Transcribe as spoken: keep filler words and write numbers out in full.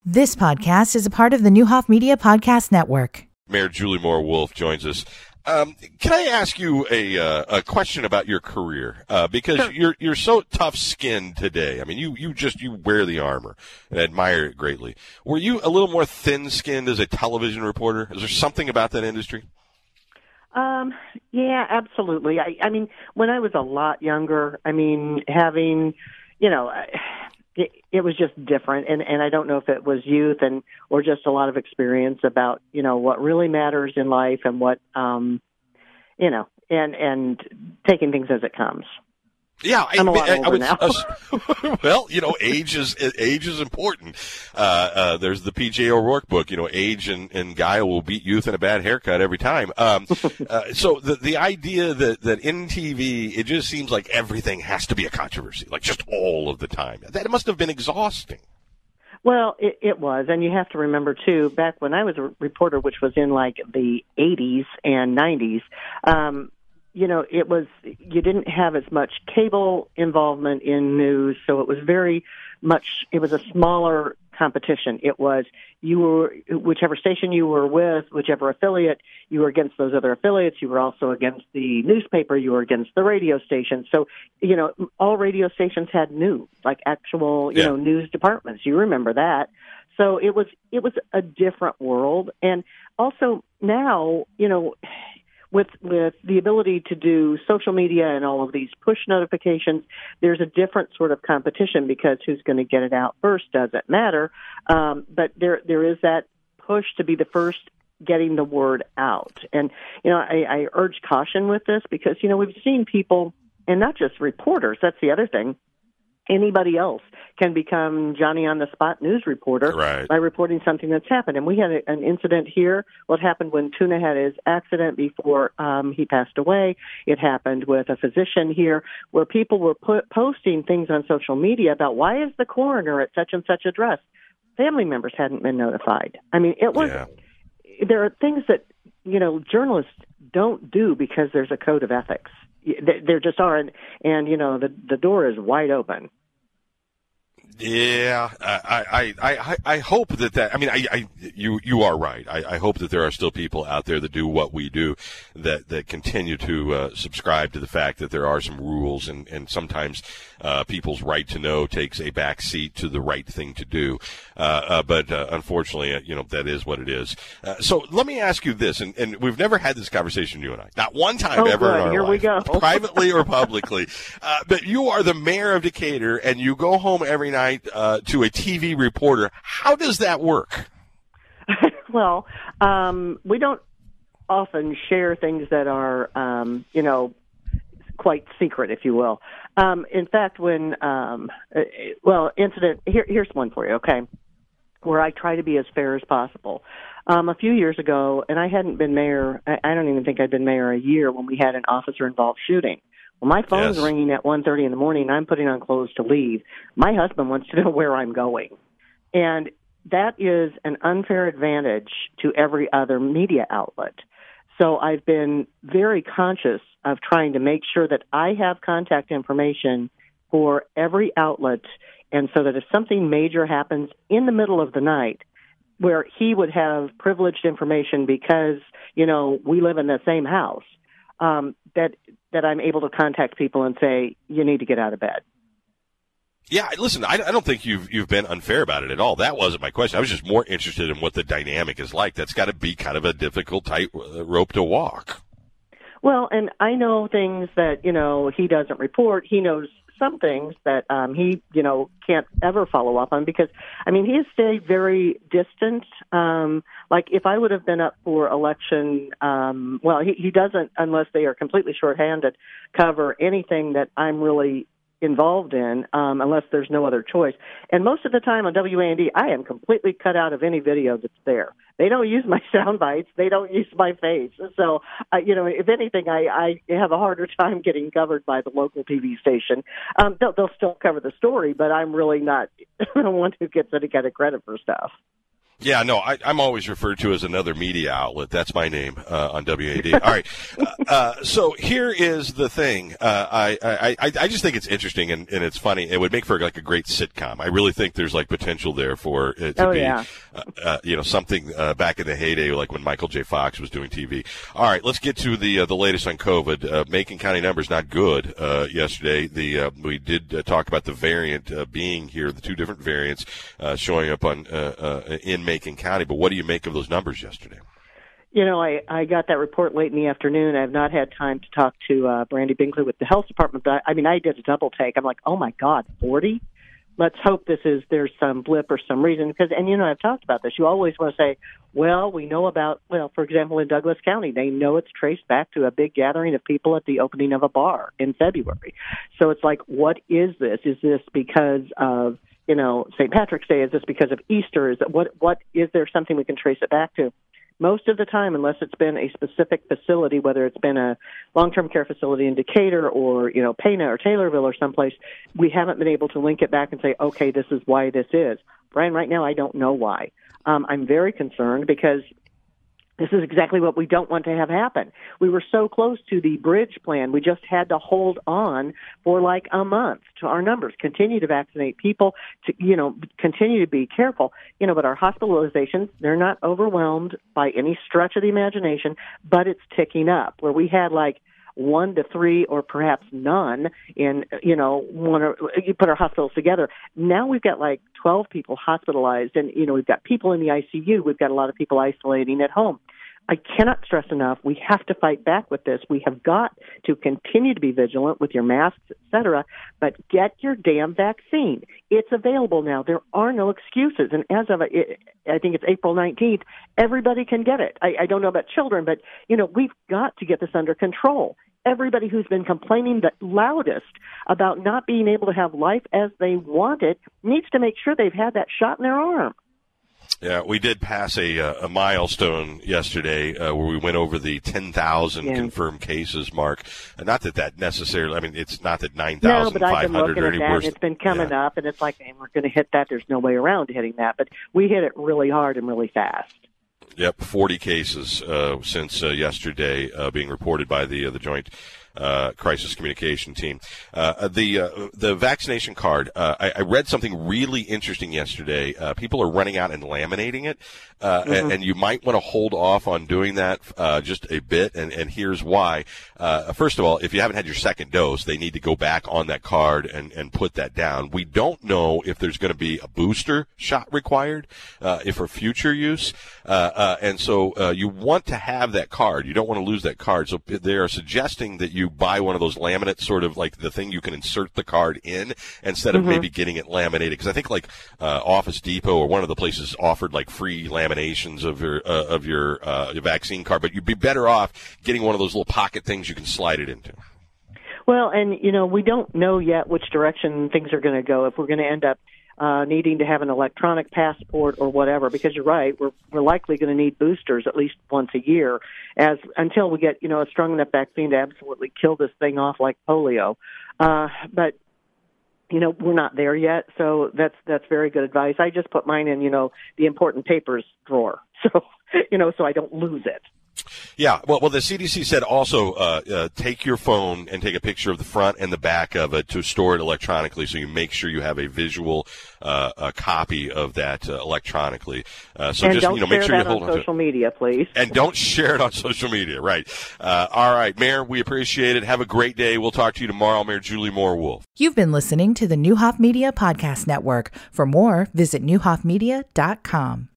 This podcast is a part of the Newhoff Media Podcast Network. Mayor Julie Moore Wolf joins us. Um, can I ask you a uh, a question about your career? Uh, because sure. you're you're so tough-skinned today. I mean, you, you just you wear the armor, and I admire it greatly. Were you a little more thin-skinned as a television reporter? Is there something about that industry? Um, yeah, absolutely. I, I mean, when I was a lot younger, I mean, having, you know, it, it was just different. And, and I don't know if it was youth and, or just a lot of experience about, you know, what really matters in life and what, um, you know, and, and taking things as it comes. Yeah, I, I'm a lot I, older I would, now. uh, well, you know, age is age is important. Uh, uh, there's the P J O'Rourke book. You know, age and, and guile will beat youth and a bad haircut every time. Um, uh, so the the idea that that in T V it just seems like everything has to be a controversy, like just all of the time. That must have been exhausting. Well, it, it was, and you have to remember too. Back when I was a reporter, which was in like the eighties and nineties. Um, You know, it was, you didn't have as much cable involvement in news, so it was very much, it was a smaller competition. It was, you were, whichever station you were with, whichever affiliate, you were against those other affiliates. You were also against the newspaper. You were against the radio station. So, you know, all radio stations had news, like actual, you yeah. know, news departments. You remember that. So it was, it was a different world. And also now, you know, With with the ability to do social media and all of these push notifications, there's a different sort of competition because who's going to get it out first doesn't matter. Um, but there there is that push to be the first getting the word out. And, you know, I, I urge caution with this because, you know, we've seen people, and not just reporters, that's the other thing. Anybody else can become Johnny-on-the-spot news reporter right. by reporting something that's happened. And we had a, an incident here. What happened when Tuna had his accident before um, he passed away. It happened with a physician here where people were put, posting things on social media about why is the coroner at such and such address. Family members hadn't been notified. I mean, it was. Yeah. There are things that, you know, journalists don't do because there's a code of ethics. There just are, and, and you know, the the door is wide open. Yeah, I, I, I, I hope that that, I mean, I, I, you, you are right. I, I hope that there are still people out there that do what we do, that, that continue to, uh, subscribe to the fact that there are some rules and, and sometimes, uh, people's right to know takes a back seat to the right thing to do. Uh, uh but, uh, unfortunately, uh, you know, that is what it is. Uh, so let me ask you this, and, and we've never had this conversation, you and I, not one time oh, ever good. in our Here life, we go. privately or publicly. Uh, but you are the mayor of Decatur and you go home every night Uh, to a T V reporter. How does that work? Well, um, we don't often share things that are, um, you know, quite secret, if you will. Um, in fact, when, um, uh, well, incident, here, here's one for you, okay, where I try to be as fair as possible. Um, a few years ago, and I hadn't been mayor, I, I don't even think I'd been mayor a year when we had an officer-involved shooting. Well, my phone's yes. ringing at one thirty in the morning, and I'm putting on clothes to leave. My husband wants to know where I'm going. And that is an unfair advantage to every other media outlet. So I've been very conscious of trying to make sure that I have contact information for every outlet, and so that if something major happens in the middle of the night, where he would have privileged information because, you know, we live in the same house, um, that that I'm able to contact people and say, you need to get out of bed. Yeah, listen, I, I don't think you've you've been unfair about it at all. That wasn't my question. I was just more interested in what the dynamic is like. That's got to be kind of a difficult tight rope to walk. Well, and I know things that, you know, he doesn't report. He knows some things that um, he, you know, can't ever follow up on because, I mean, he has stayed very distant. Um, like if I would have been up for election, um, well, he, he doesn't, unless they are completely shorthanded, cover anything that I'm really involved in, um, unless there's no other choice. And most of the time on W A N D, I am completely cut out of any video that's there. They don't use my sound bites. They don't use my face. So, uh, you know, if anything, I, I have a harder time getting covered by the local T V station. Um, they'll, they'll still cover the story, but I'm really not the one who gets any kind of credit for stuff. Yeah, no, I, I'm always referred to as another media outlet. That's my name uh, on W A D. All right. Uh, uh, so here is the thing. Uh, I, I, I, I just think it's interesting and, and it's funny. It would make for like a great sitcom. I really think there's like potential there for it to oh, be, yeah. uh, uh, you know, something uh, back in the heyday like when Michael J. Fox was doing T V. All right, let's get to the uh, the latest on COVID. Uh, Macon County numbers not good uh, yesterday. The uh, we did uh, talk about the variant uh, being here, the two different variants uh, showing up on uh, uh, in Macon County, but what do you make of those numbers yesterday? You know, I, I got that report late in the afternoon. I have not had time to talk to uh, Brandy Binkley with the health department, but I, I mean, I did a double take. I'm like, oh my God, forty? Let's hope this is, there's some blip or some reason. Because, and you know, I've talked about this. You always want to say, well, we know about, well, for example, in Douglas County, they know it's traced back to a big gathering of people at the opening of a bar in February. So it's like, what is this? Is this because of, you know, Saint Patrick's Day? Is this because of Easter? Is it, what, what, is there something we can trace it back to? Most of the time, unless it's been a specific facility, whether it's been a long-term care facility in Decatur or, you know, Pana or Taylorville or someplace, we haven't been able to link it back and say, okay, this is why this is. Brian, right now, I don't know why. Um, I'm very concerned because this is exactly what we don't want to have happen. We were so close to the bridge plan. We just had to hold on for like a month to our numbers, continue to vaccinate people, to, you know, continue to be careful, you know, but our hospitalizations, they're not overwhelmed by any stretch of the imagination, but it's ticking up where we had like one to three or perhaps none in, you know, one or you put our hospitals together. Now we've got like twelve people hospitalized and, you know, we've got people in the I C U. We've got a lot of people isolating at home. I cannot stress enough, we have to fight back with this. We have got to continue to be vigilant with your masks, et cetera, but get your damn vaccine. It's available now. There are no excuses. And as of, it, I think it's April nineteenth, everybody can get it. I, I don't know about children, but, you know, we've got to get this under control. Everybody who's been complaining the loudest about not being able to have life as they want it needs to make sure they've had that shot in their arm. Yeah, we did pass a, uh, a milestone yesterday uh, where we went over the ten thousand yeah. confirmed cases mark. And not that that necessarily, I mean, it's not that nine thousand five hundred no, or any worse. It's been coming yeah. up, and it's like, hey, we're going to hit that. There's no way around hitting that. But we hit it really hard and really fast. Yep, forty cases uh, since uh, yesterday uh, being reported by the uh, the Joint Uh, crisis communication team. Uh, the uh, the vaccination card, uh, I, I read something really interesting yesterday. Uh, people are running out and laminating it, uh, mm-hmm. and, and you might want to hold off on doing that uh, just a bit, and, and here's why. Uh, first of all, if you haven't had your second dose, they need to go back on that card and, and put that down. We don't know if there's going to be a booster shot required, uh, if for future use, uh, uh, and so uh, you want to have that card. You don't want to lose that card, so they are suggesting that you buy one of those laminate, sort of like the thing you can insert the card in instead of mm-hmm. maybe getting it laminated. Because I think like uh, Office Depot or one of the places offered like free laminations of your uh, of your, uh, your vaccine card, but you'd be better off getting one of those little pocket things you can slide it into. Well, and you know, we don't know yet which direction things are going to go. If we're going to end up Uh, needing to have an electronic passport or whatever, because you're right, we're, we're likely going to need boosters at least once a year, as until we get, you know, a strong enough vaccine to absolutely kill this thing off like polio. Uh, but you know, we're not there yet, so that's that's very good advice. I just put mine in, you know, the important papers drawer, so you know, so I don't lose it. Yeah, well, well, the C D C said also uh, uh, take your phone and take a picture of the front and the back of it to store it electronically, so you make sure you have a visual uh, a copy of that uh, electronically. Uh, so and just don't you know, make share sure that you hold on on social to it. media, please. And don't share it on social media, right? Uh, all right, Mayor, we appreciate it. Have a great day. We'll talk to you tomorrow, Mayor Julie Moore Wolf. You've been listening to the Neuhoff Media Podcast Network. For more, visit neuhoff media dot com.